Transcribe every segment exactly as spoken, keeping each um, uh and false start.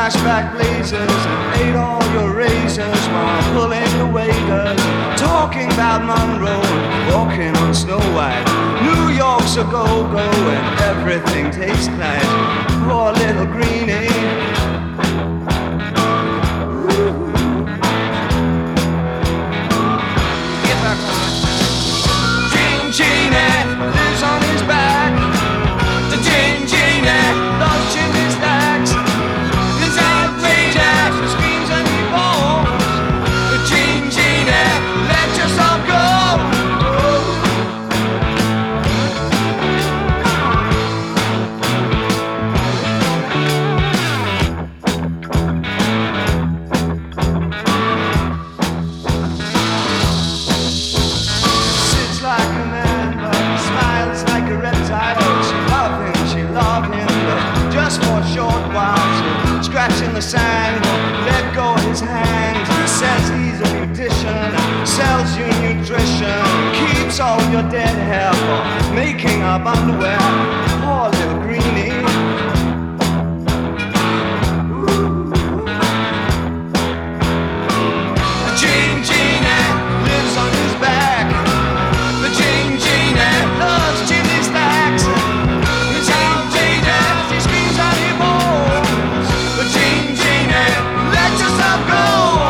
flashback blazers and ate all your razors while pulling the waders, talking about Monroe and walking on Snow White. New York's a go-go and everything tastes nice. Poor little greenie. Lives on his back. The Gin Genie loves chimney stacks. His outrageous, he screams and he falls. The Gin Genie, let yourself go. Sits like a man, smiles like a reptile. She love him, she love him, but just for a short while. She scratching the sand, let go of his hand. He says he's a beautician, sells you nutrition, keeps all your dead hair for making up underwear. Poor little greenie. The Gin Genie lives on his back. The Gin Genie loves chimney stacks. His outrageous, he screams and he moans. The Gin Genie, let yourself go.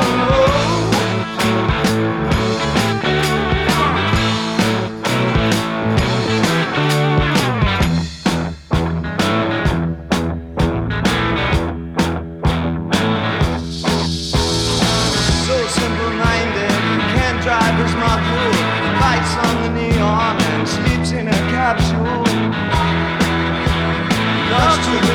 So simple-minded, can't drive his muscle, lights on the neon and sleeps in a capsule. Loves to